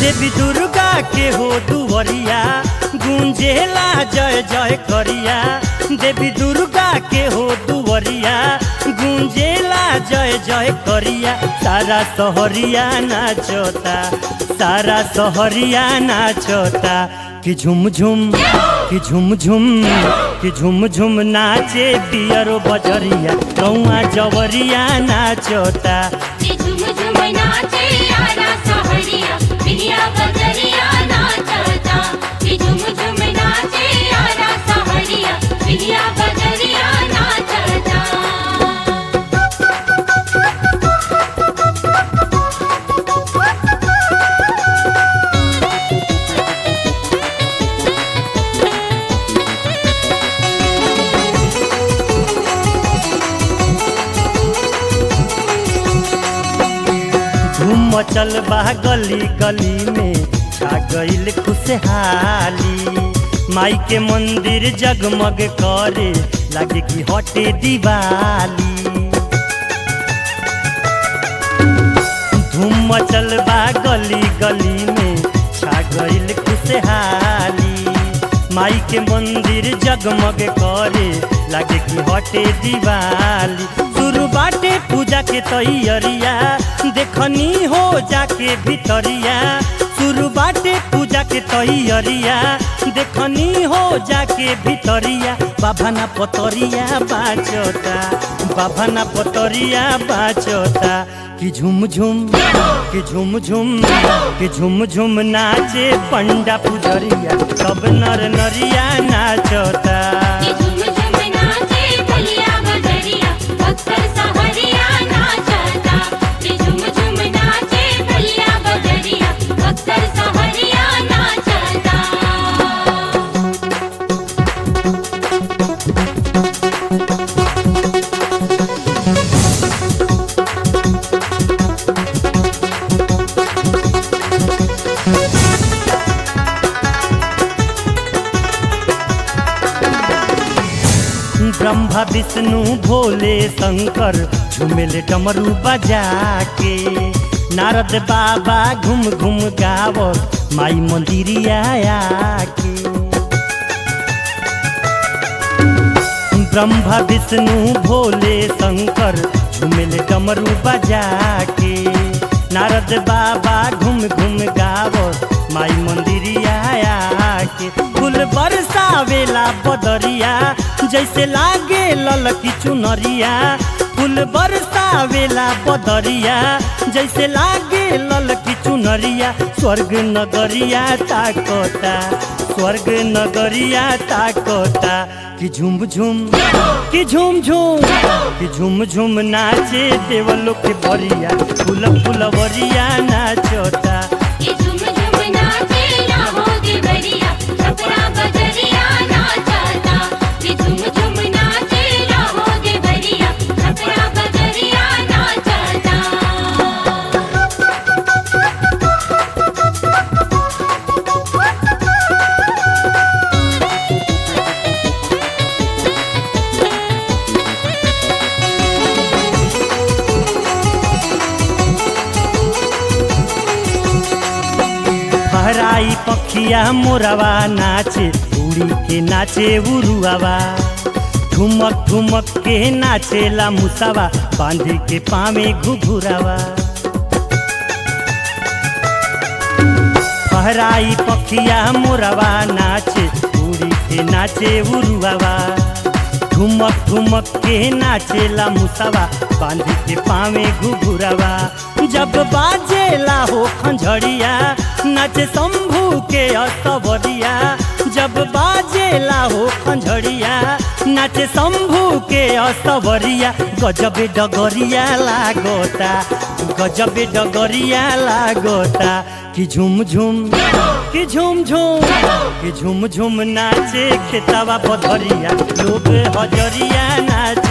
देवी दुर्गा के हो दुवरिया गूंजेला जय जय करिया। देवी दुर्गा के हो दुवरिया गूंजेला जय जय करिया। सारा सहरिया नाचता, सारा सहरिया नाचता कि झुम झुम कि झुम झुम कि झुम झुम नाचे पियरो बजरिया गौआ जवरिया नाचता। झुम झुम नाचे यारा सहरिया पिया बजरिया नाचता। झुम झुम नाचे यारा सहरिया पिया बजरिया नाचता। धूम मचल बा गली गली में छा गईल खुशहाली। माई के मंदिर जगमग करे लगे कि हटे दिवाली। धूम मचल बा गली गली में छा गईल खुशहाली। माई के मंदिर जगमग करे लगे कि हटे दिवाली। शुरू बाटे पूजा के तैयारिया देखनी हो जाके भितरिया। शुरू बाटे पूजा के तैयारिया देखनी हो जाके भितरिया। बाभना पतरिया बाचता, बाभना पतरिया बाचता कि झुम झुम कि झुम झुम कि झुम झुम नाचे पंडा पुजरिया सब नर नरिया नाचता। झुम झुम नाचे भलिया बजरिया भक्तर सहरिया नाचता। झुम झुम नाचे भलिया बजरिया भक्तर सहरिया नाचता। ब्रह्मा विष्णु भोले शंकर झुमेले डमरू बजा के। नारद बाबा घूम घूम गाव माई मंदिरिया आके। ब्रह्मा विष्णु भोले शंकर झुमेले डमरू बजा के। नारद बाबा घूम घूम गाव माई मंदिरिया आके। फूल बरसावेला बदरिया जैसे लागे ललकी चुनरिया। फूल बरसावेला बदरिया जैसे लागे ललकी चुनरिया। स्वर्ग नगरिया ताकता, स्वर्ग नगरिया ताकता कि झुम झुम कि झुम झुम कि झुम झुम नाचे देवलोक के बरिया फूल फुलवरिया नाचता। झुम झुम नाचे लाहो देवरिया छपरा बजरिया नाचता। झुम झुम नाचे लाहो देवरिया छपरा बजरिया नाचता। हराई पखिया मोरवा नाचे उड़ी के नाचे उरुआवा। ठुमक ठुमक के नाचेला मुसावा बांध के पावे घुघुरावा। हराई पखिया मोरवा नाचे उड़ी के नाचे उरुआवा। ठुमक ठुमक के नाचेला मुसावा बांध के पावे घुघुरावा। जब बाजेला हो खंजड़िया नाचे शंभू के असवरिया। जब बाजेला हो खंजड़िया नाचे शंभू के असवरिया। गजबे डगरिया लागोता, गजबे डगरिया लागोता कि झुम झुम कि झुम झुम कि झुम झुम नाचे खेतावा पधरिया लोग हजरिया नाच